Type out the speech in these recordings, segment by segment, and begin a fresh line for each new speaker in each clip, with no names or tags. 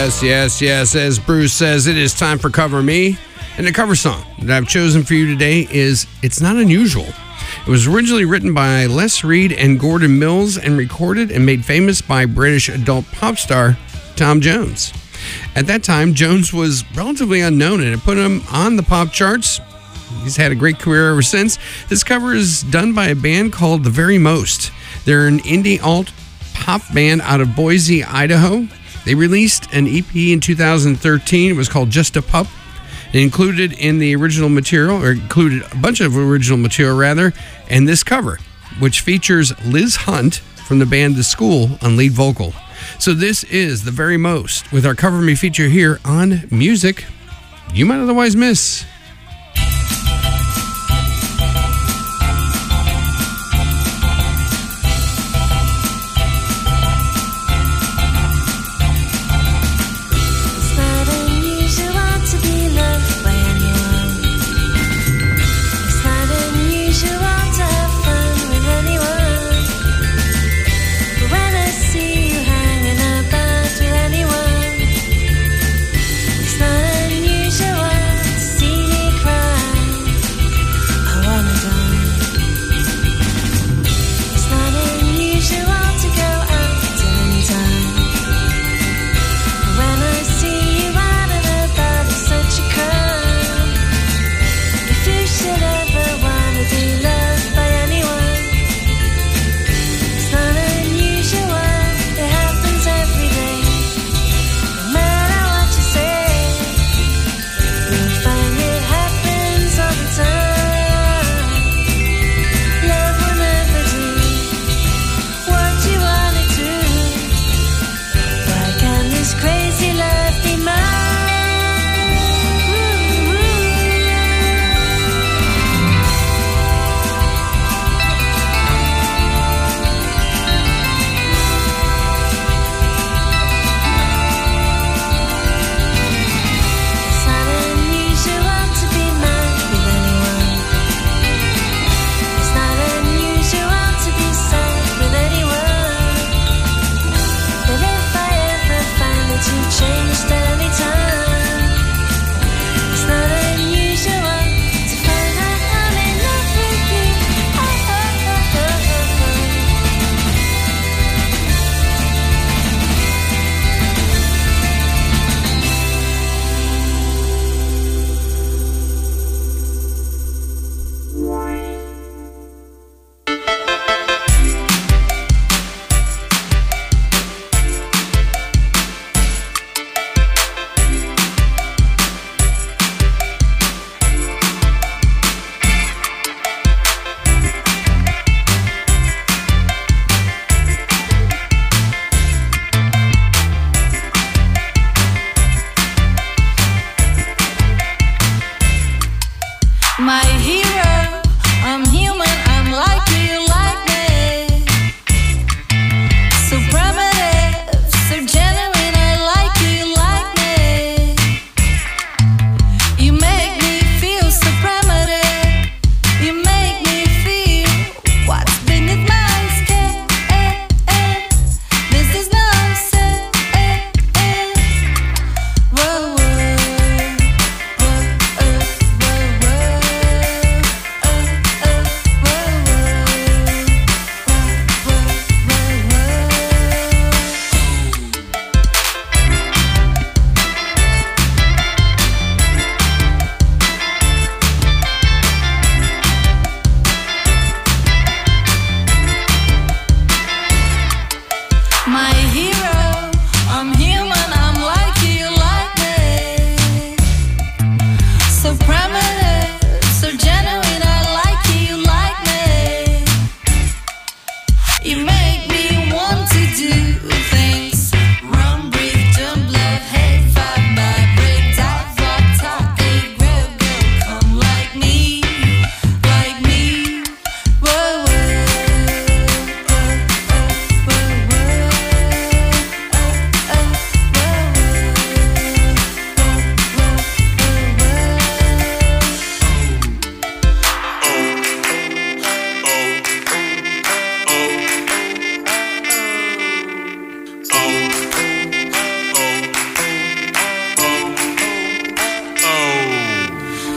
Yes. As Bruce says, it is time for Cover Me. And the cover song that I've chosen for you today is It's Not Unusual. It was originally written by Les Reed and Gordon Mills and recorded and made famous by British adult pop star Tom Jones. At that time, Jones was relatively unknown and it put him on the pop charts. He's had a great career ever since. This cover is done by a band called The Very Most. They're an indie alt pop band out of Boise, Idaho. They released an EP in 2013. It was called Just a Pup. It included a bunch of original material, and this cover, which features Liz Hunt from the band The School on lead vocal. So this is The Very Most with our Cover Me feature here on Music You Might Otherwise Miss.
See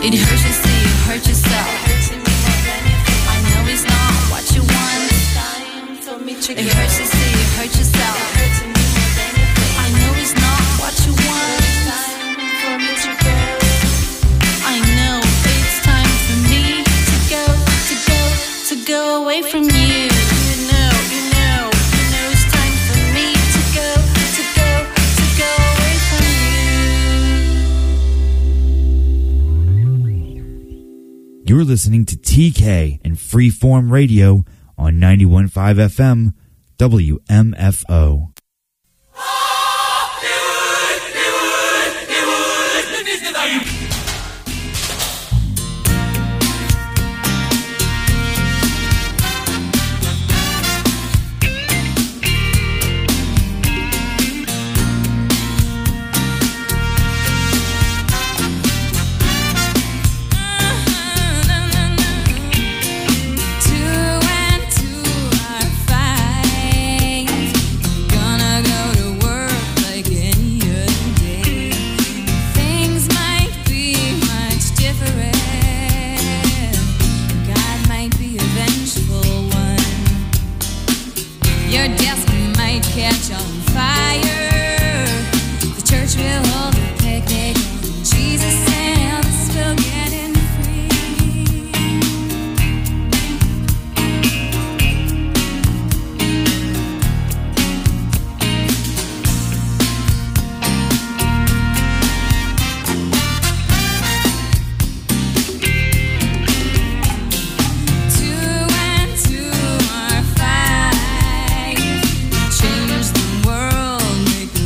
It hurts to see you hurt yourself. I know it's not what you want. It hurts to see you hurt yourself. I know it's not what you want. I know it's time for me to go away from you. You know it's time for me to go away from you.
You're listening to TK and Freeform Radio on 91.5 FM WMFO.
Catch on fire. The church will hold a picnic. Jesus and us will get in Make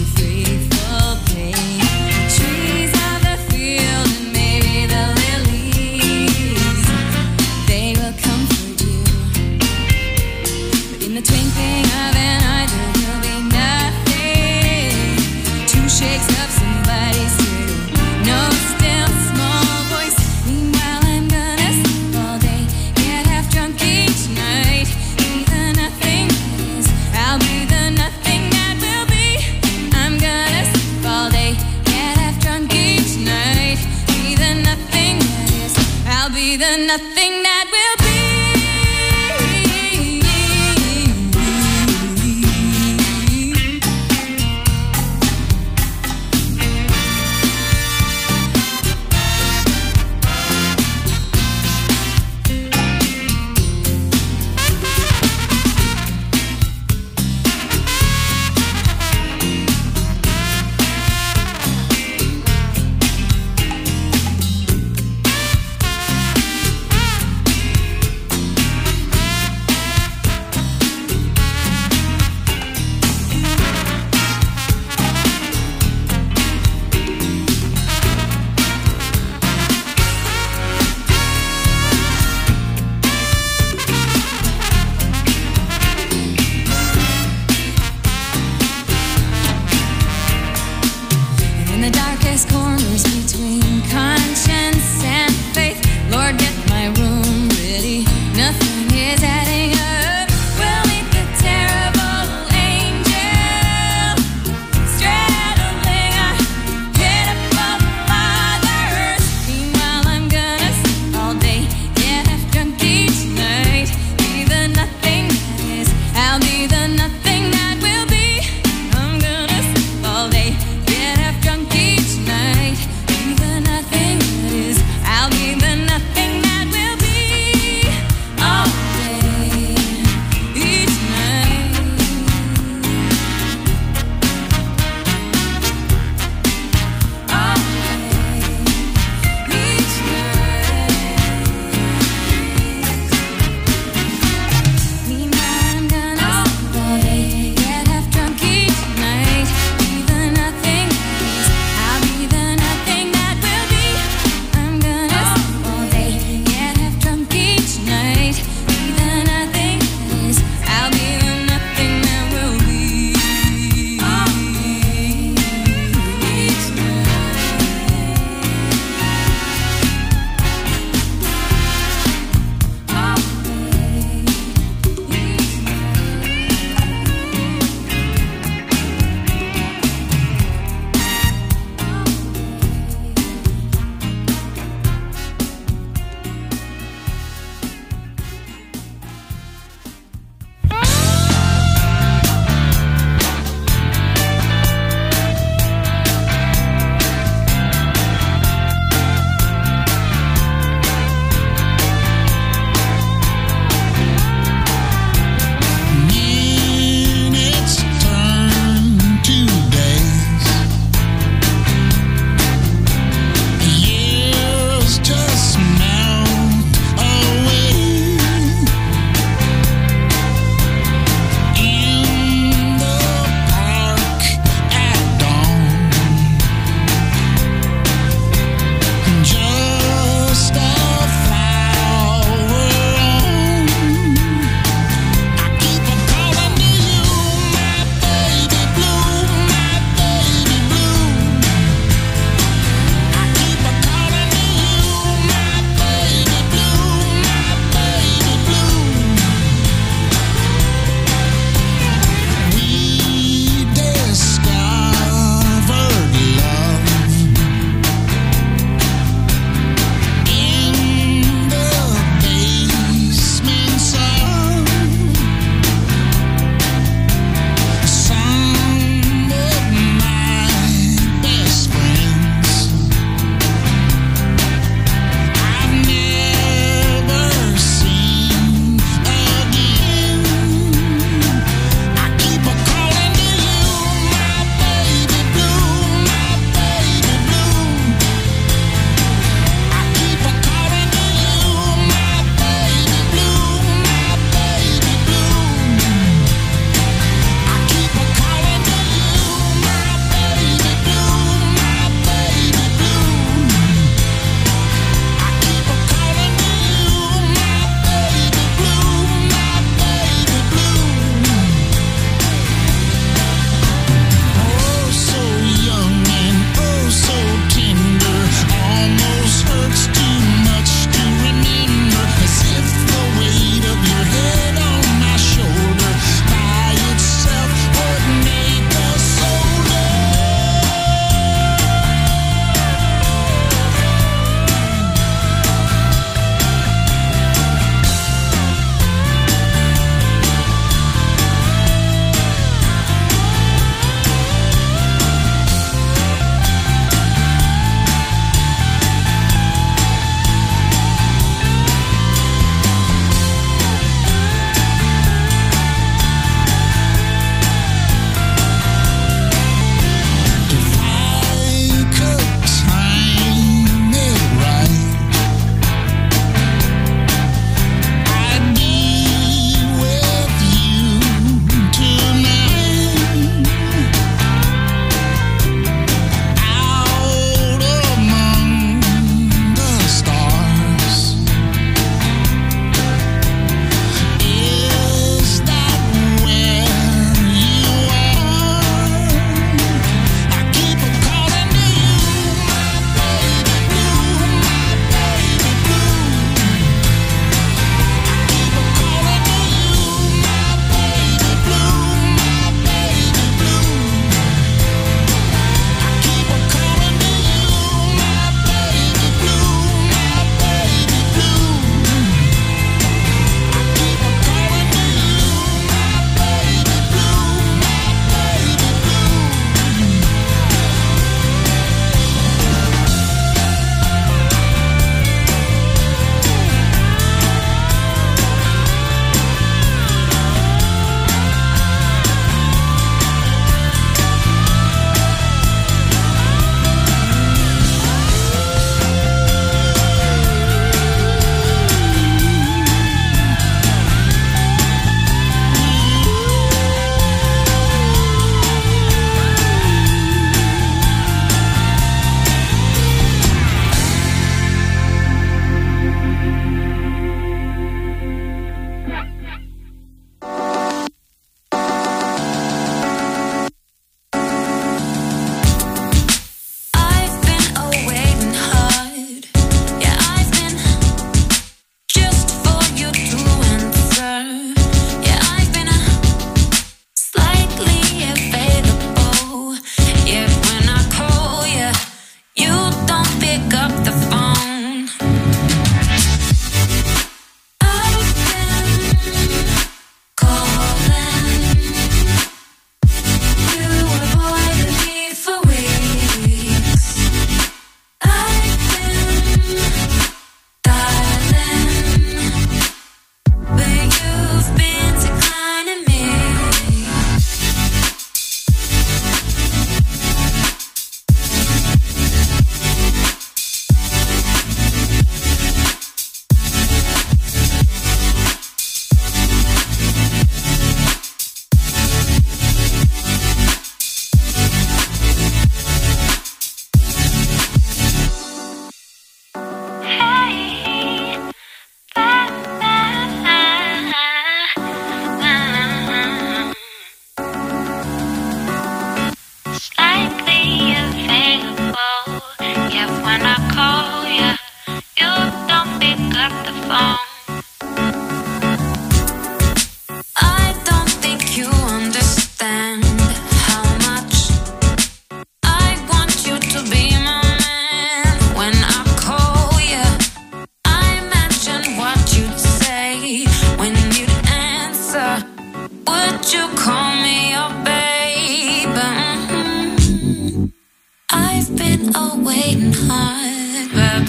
waiting hard.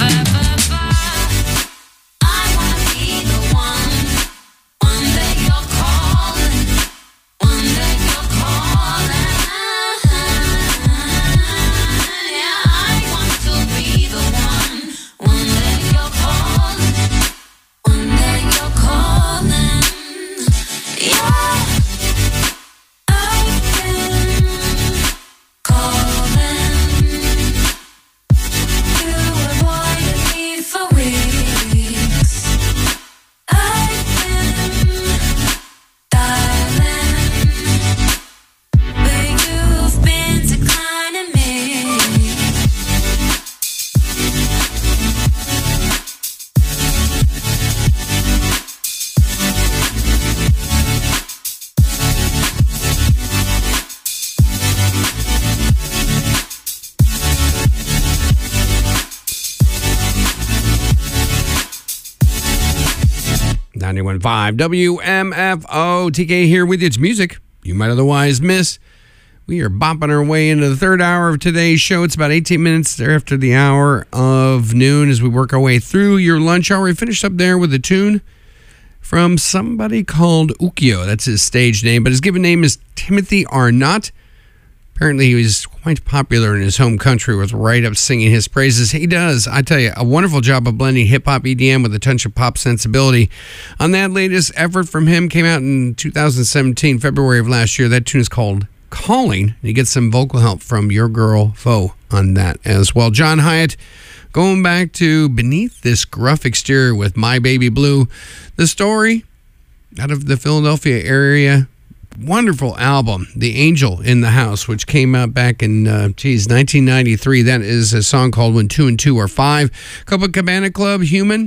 I wanna be the one. One day you're calling. One day you're calling. Yeah, I want to be the one. One day you're calling. One day you're calling. Yeah, I've been calling. You avoided me for weeks. I've been dialing, but you've been declining me.
.5 WMFO. TK here with you. It's music you might otherwise miss. We are bopping our way into the third hour of today's show. It's about 18 minutes there after the hour of noon as we work our way through your lunch hour. We finished up there with a tune from somebody called Ukyo. That's his stage name, but his given name is Timothy Arnott. Apparently, he was quite popular in his home country with Right Up singing his praises. He does, I tell you, a wonderful job of blending hip-hop EDM with a touch of pop sensibility. On that latest effort from him, came out in 2017, February of last year. That tune is called Calling. And you get some vocal help from your girl, Foe, on that as well. John Hyatt, going back to Beneath This Gruff Exterior with My Baby Blue. The story out of the Philadelphia area. Wonderful album, The Angel in the House, which came out back in 1993. That is a song called When 2 and 2 Are 5. Copacabana Club, Human.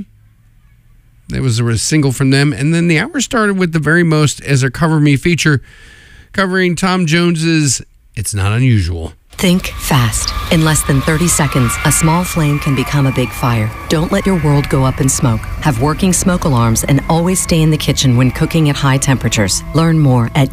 That was a single from them. And then the hour started with The Very Most as a Cover Me feature, covering Tom Jones's It's Not Unusual.
Think fast. In less than 30 seconds, a small flame can become a big fire. Don't let your world go up in smoke. Have working smoke alarms and always stay in the kitchen when cooking at high temperatures. Learn more at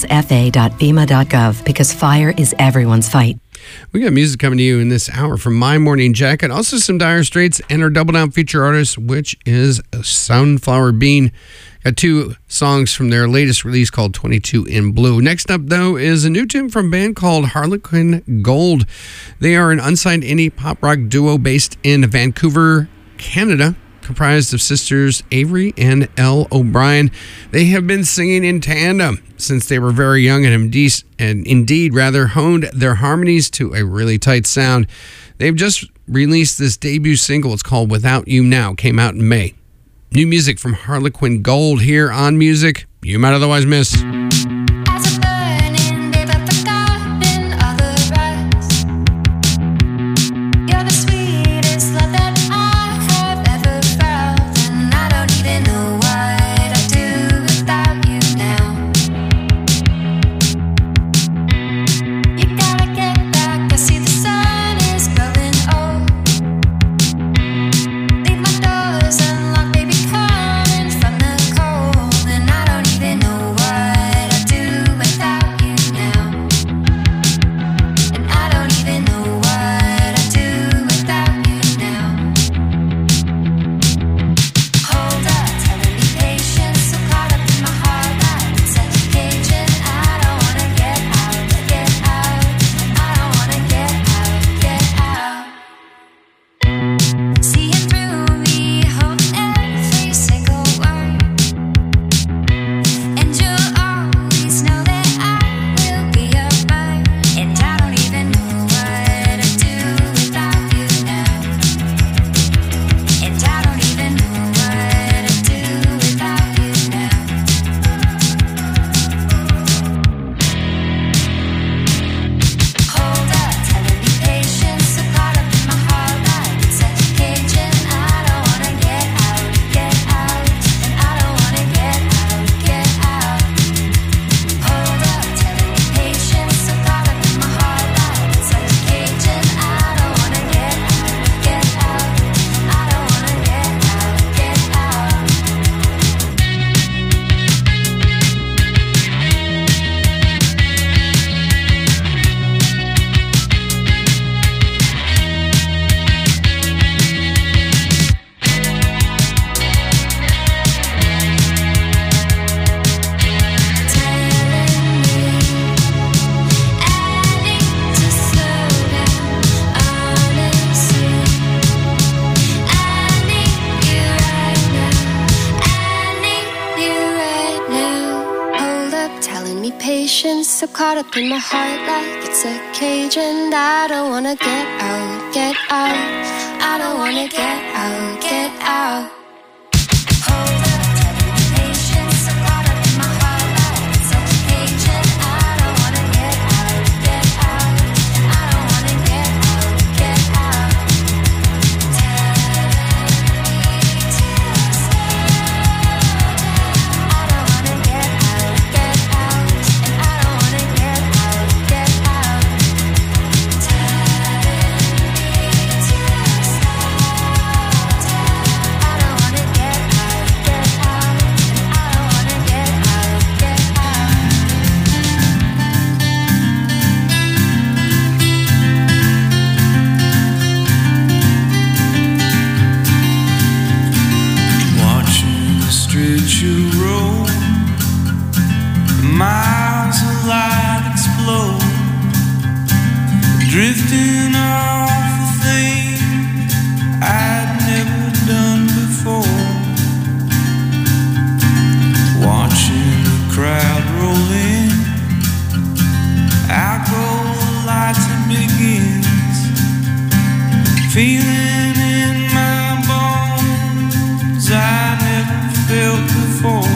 usfa.fema.gov because fire is everyone's fight.
We got music coming to you in this hour from My Morning Jacket. Also some Dire Straits and our Double Down feature artist, which is Sunflower Bean. Got two songs from their latest release called 22 in Blue. Next up, though, is a new tune from a band called Harlequin Gold. They are an unsigned indie pop rock duo based in Vancouver, Canada, comprised of sisters Avery and Elle O'Brien. They have been singing in tandem since they were very young and indeed honed their harmonies to a really tight sound. They've just released this debut single. It's called Without You Now. Came out in May. New music from Harlequin Gold here on Music You Might Otherwise Miss.
As a burning river forgotten all the rest. You're the sweetest love that I have ever felt, and I don't even know what I'd do without you now. You gotta get back, I see the sun is growing old. Leave my doors unlocked, baby, coming from the cold, and I don't even know what I'd do
telling me patience, so caught up in my heart like it's a cage, and I don't wanna get out, get out. I don't wanna get out, get out. Hold up, telling me patience, so caught up in my heart like it's a cage, and I don't wanna get out, get out. I don't wanna get out, get out.
You roll, miles of light explode, drifting off the thing I'd never done before. Watching the crowd roll in, out go the lights, it begins. Feeling in my bones I never felt before.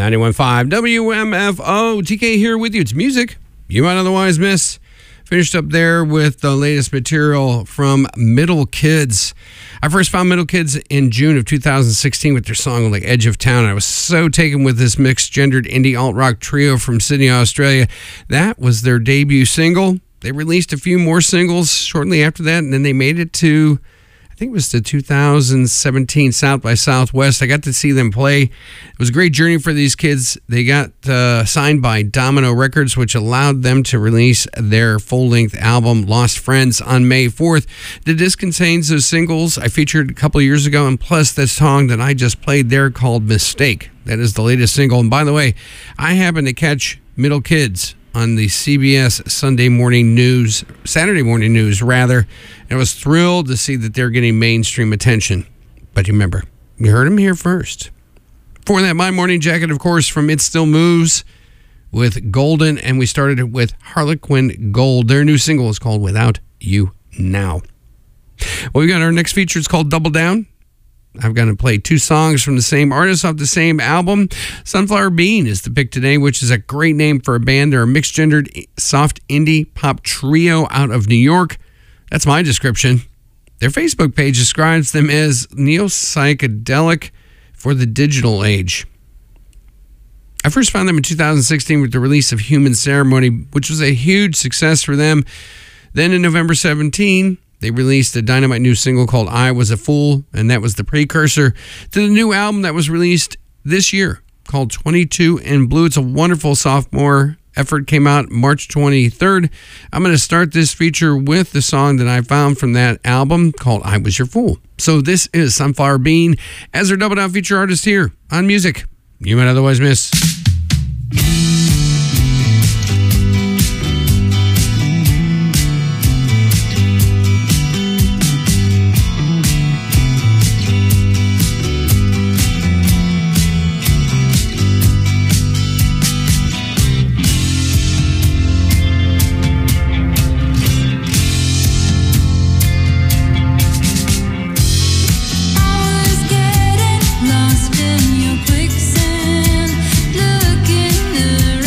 91.5 WMFO. TK here with you. It's music you might otherwise miss. Finished up there with the latest material from Middle Kids. I first found Middle Kids in June of 2016 with their song like Edge of Town. I was so taken with this mixed-gendered indie alt-rock trio from Sydney, Australia. That was their debut single. They released a few more singles shortly after that, and then they made it to, I think it was the 2017 South by Southwest. I got to see them play. It was a great journey for these kids. They got signed by Domino Records, which allowed them to release their full-length album, Lost Friends, on May 4th. The disc contains those singles I featured a couple of years ago, and plus the song that I just played there called Mistake. That is the latest single. And by the way, I happened to catch Middle Kids on the CBS Saturday morning news, and I was thrilled to see that they're getting mainstream attention. But remember, you heard them here first. Before that, My Morning Jacket, of course, from It Still Moves with Golden, and we started it with Harlequin Gold. Their new single is called Without You Now. Well, we got our next feature. It's called Double Down. I'm going to play two songs from the same artist off the same album. Sunflower Bean is the pick today, which is a great name for a band. They're a mixed-gendered, soft indie pop trio out of New York. That's my description. Their Facebook page describes them as neo-psychedelic for the digital age. I first found them in 2016 with the release of Human Ceremony, which was a huge success for them. Then in November 17, they released a dynamite new single called I Was a Fool, and that was the precursor to the new album that was released this year called 22 in Blue. It's a wonderful sophomore effort. Came out March 23rd. I'm going to start this feature with the song that I found from that album called I Was Your Fool. So this is Sunflower Bean as their double down feature artist here on Music You Might Otherwise Miss.
Lost in your quicksand, looking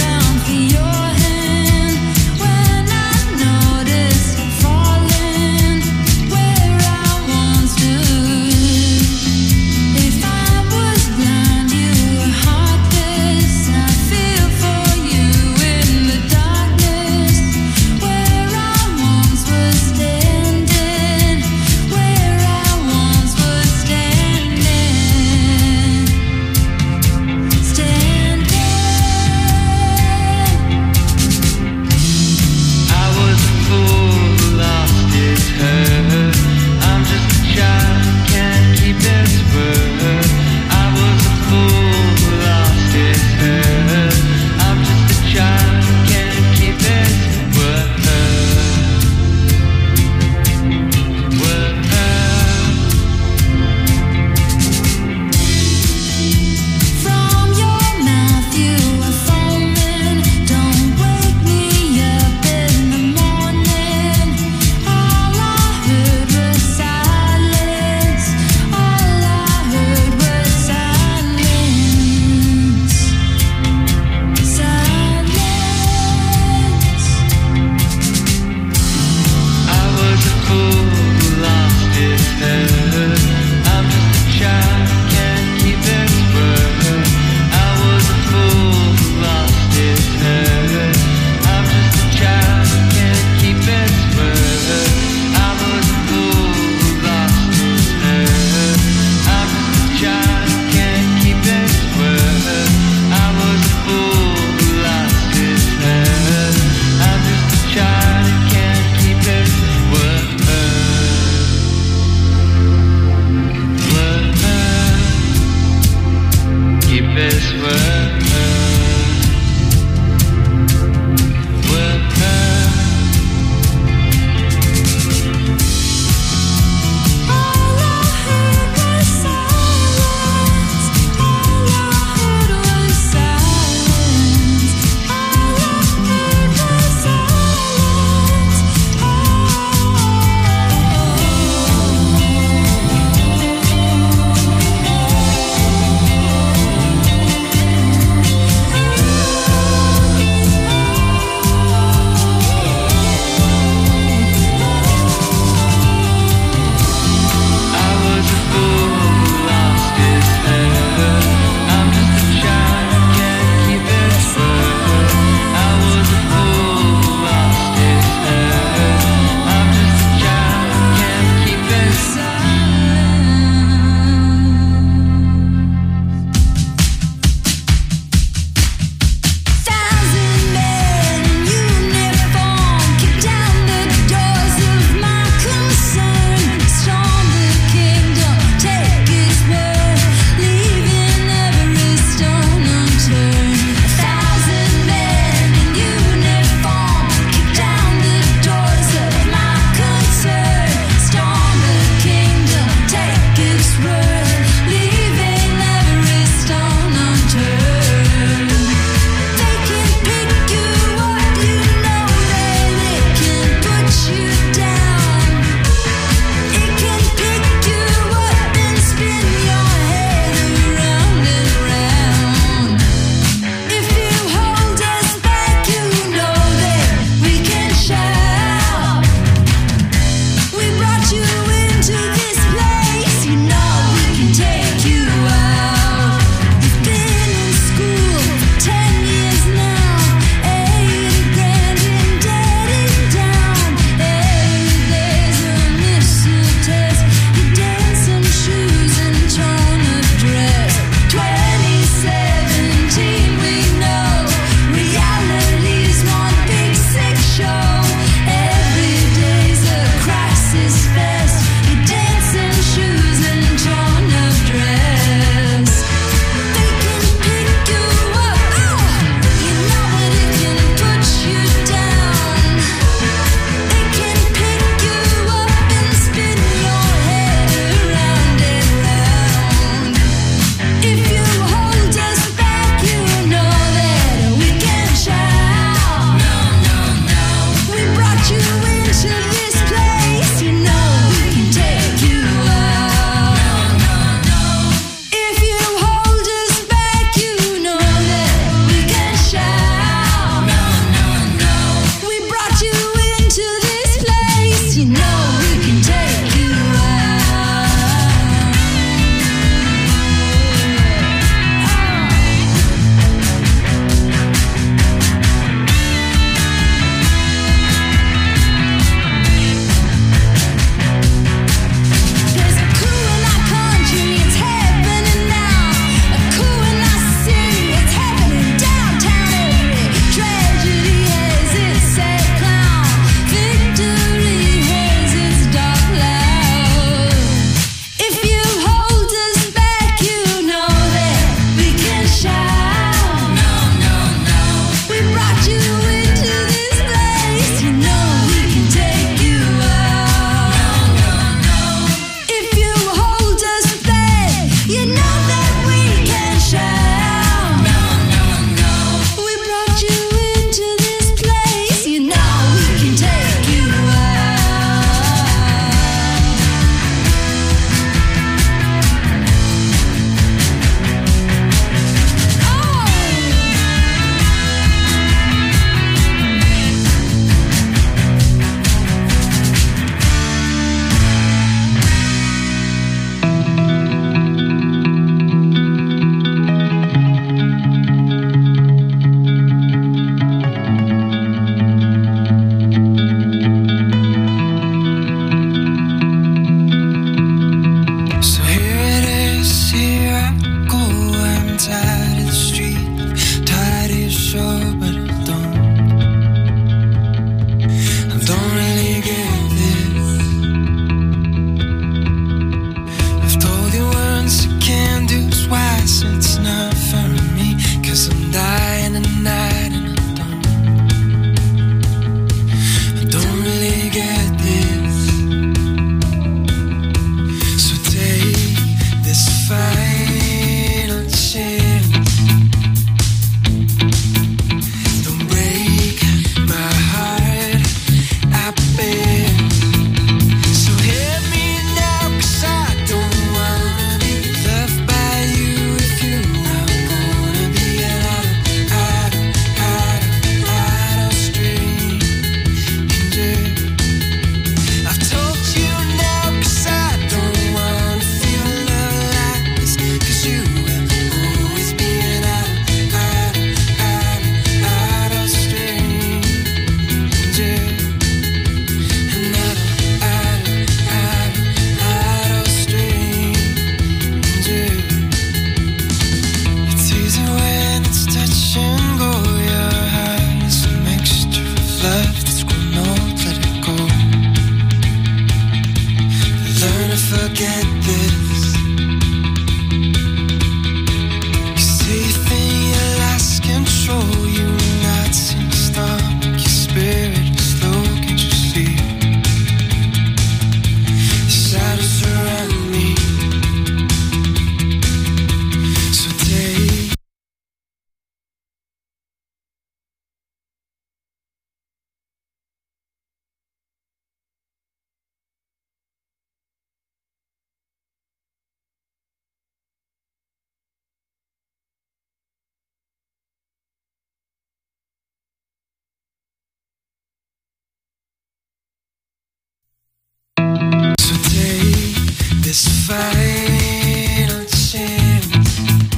final chance.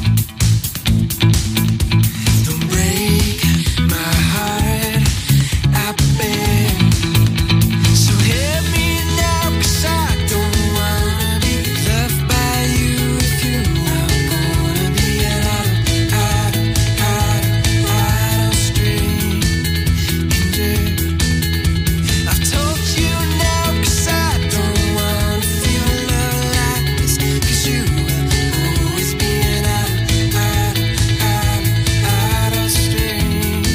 Don't break my heart, I beg. So hit me now, 'cause I don't wanna be left by you. If you are gonna be out of stranger. I've told you now, 'cause I don't wanna feel love like this. 'Cause you will always be out of stranger.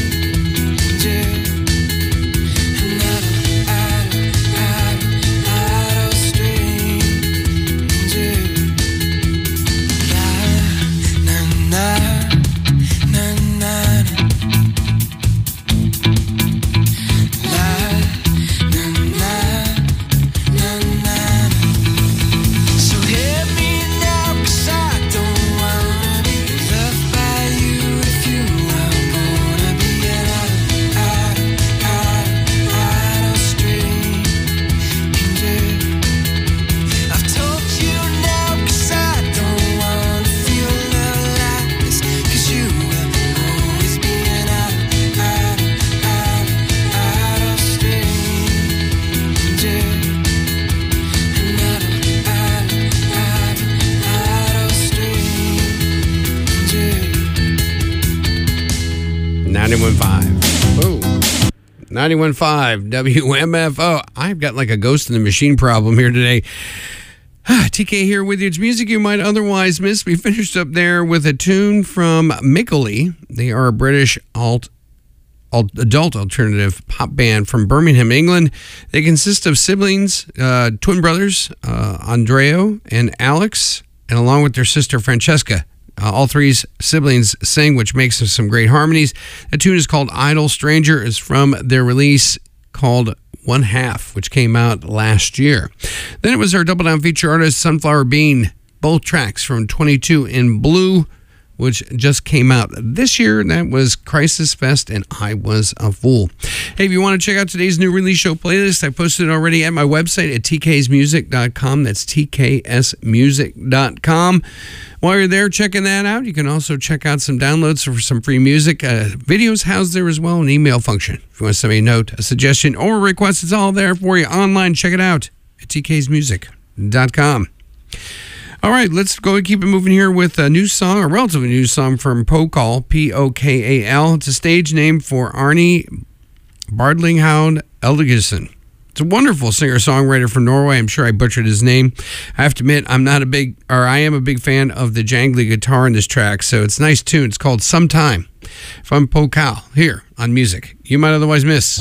And out of stranger. Na na na na na. So hit me now, 'cause I don't wanna be left by you. If you are gonna be out of stranger. I've told you now, 'cause I don't wanna feel love like this. 'Cause you will always be out of stranger. And out of stranger.
91.5. Oh. 91.5 WMFO. I've got like a ghost in the machine problem here today. TK here with you. It's music you might otherwise miss. We finished up there with a tune from Mickley. They are a British adult alternative pop band from Birmingham, England. They consist of siblings, twin brothers, Andreo and Alex, and along with their sister Francesca. All three siblings sing, which makes some great harmonies. The tune is called Idle Stranger. Is from their release called One Half, which came out last year. Then it was our double down feature artist, Sunflower Bean. Both tracks from 22 in Blue, which just came out this year. That was Crisis Fest and I Was a Fool. Hey, if you want to check out today's new release show playlist, I posted it already at my website at tksmusic.com. That's tksmusic.com. While you're there checking that out, you can also check out some downloads for some free music. Videos housed there as well, an email function. If you want to send me a note, a suggestion, or a request, it's all there for you online. Check it out at tksmusic.com. All right, let's go and keep it moving here with a new song, a relatively new song from Pokal, P-O-K-A-L. It's a stage name for Arnie Bardlinghound Eldigerson. It's a wonderful singer-songwriter from Norway. I'm sure I butchered his name. I have to admit, I am a big fan of the jangly guitar in this track, so it's a nice tune. It's called Sometime from Pokal here on Music You Might Otherwise Miss.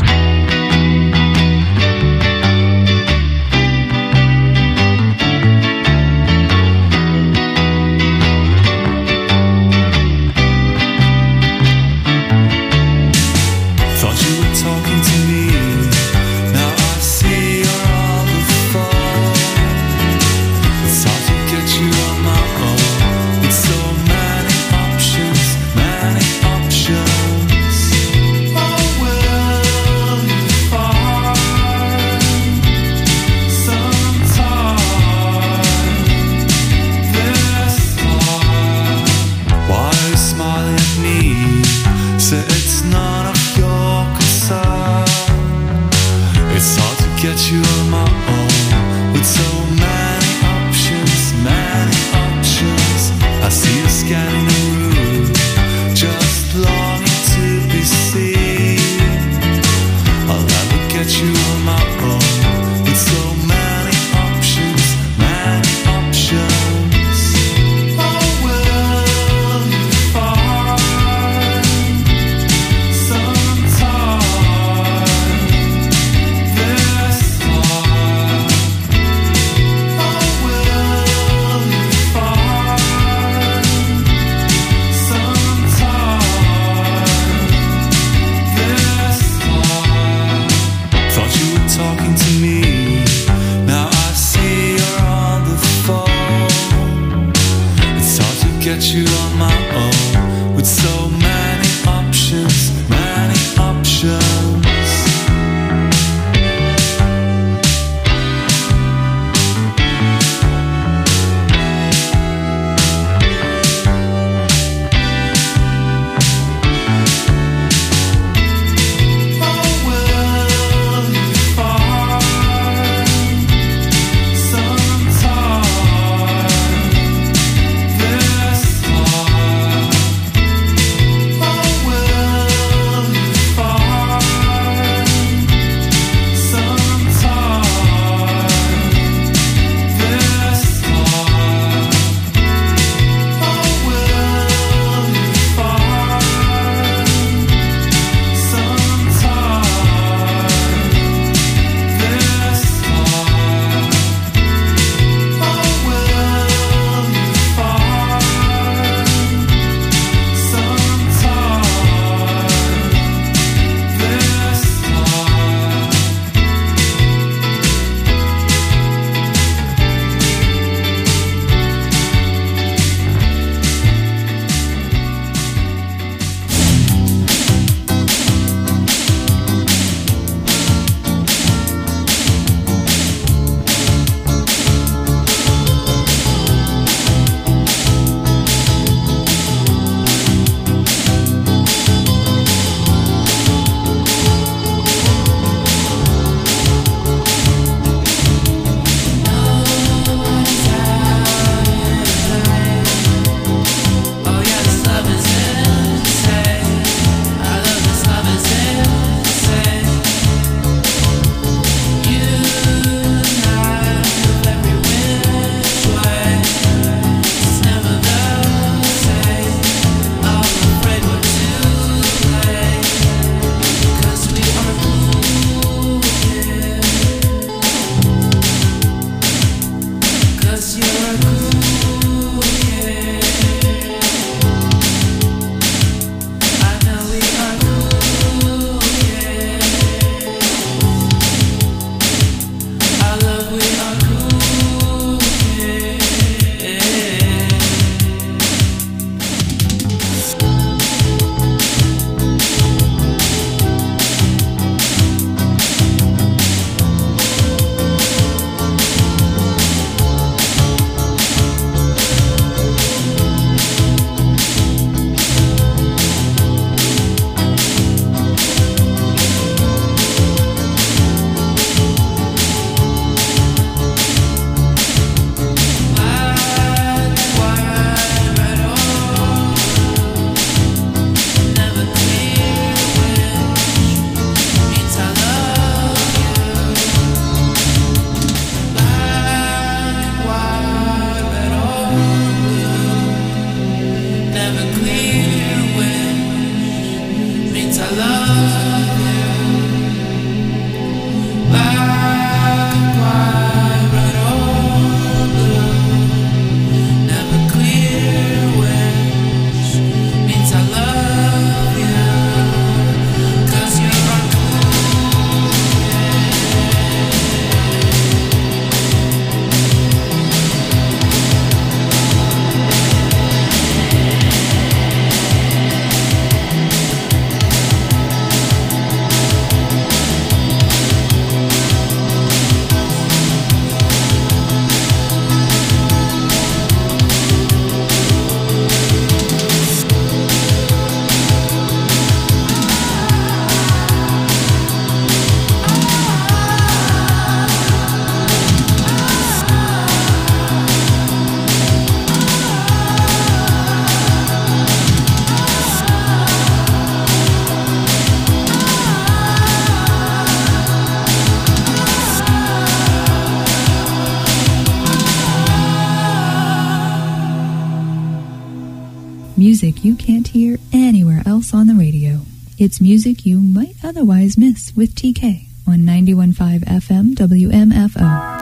Music you can't hear anywhere else on the radio. It's music you might otherwise miss with TK on 91.5 FM WMFO.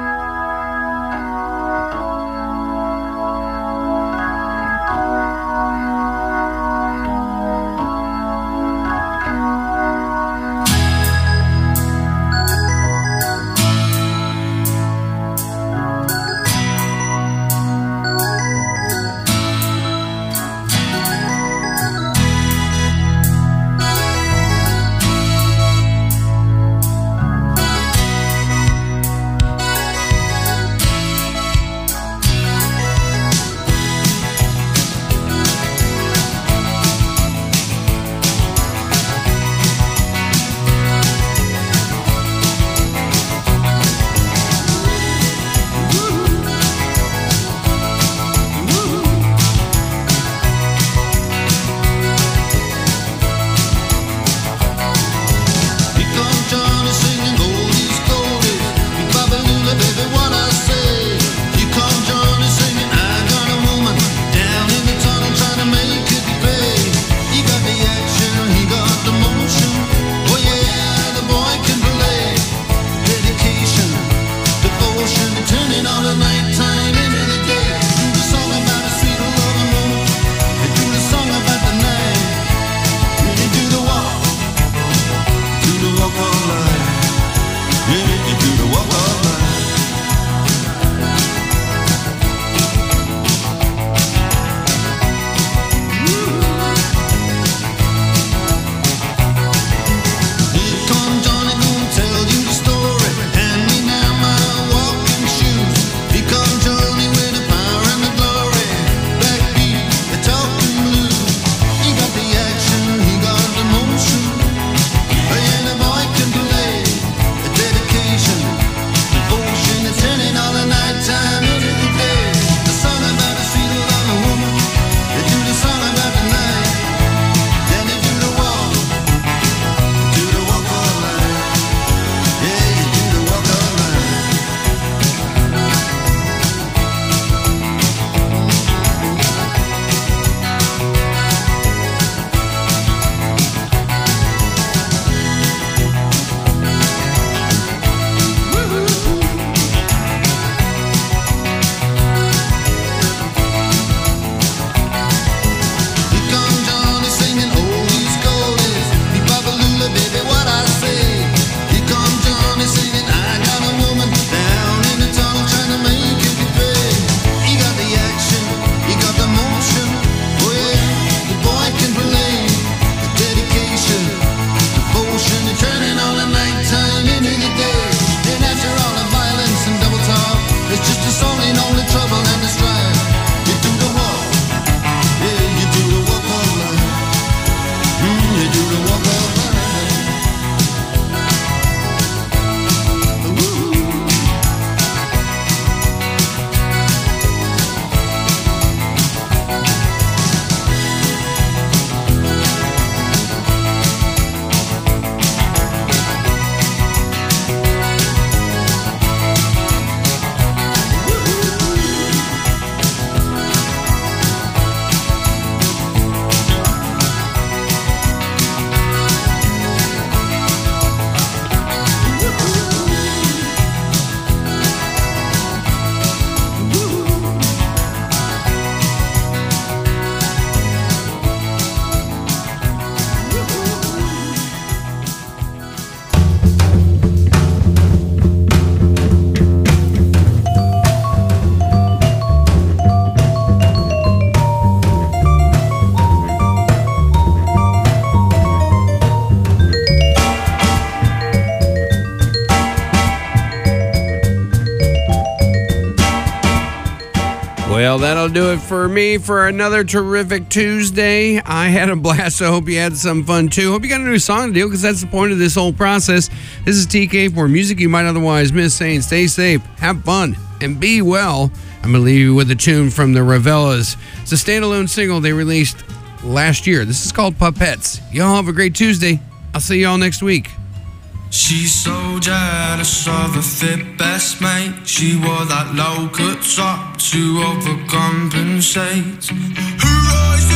Well, that'll do it for me for another terrific Tuesday. I had a blast. I hope you had some fun, too. Hope you got a new song to do, because that's the point of this whole process. This is TK for music you might otherwise miss, saying stay safe, have fun, and be well. I'm going to leave you with a tune from the Ravellas. It's a standalone single they released last year. This is called Puppets. Y'all have a great Tuesday. I'll see y'all next week.
She's so jealous of her fit best mate. She wore that low cut top to overcompensate. Her eyes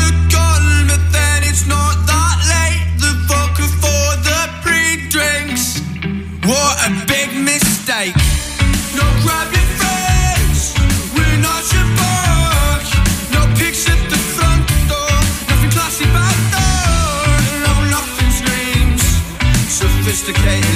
intoxicated.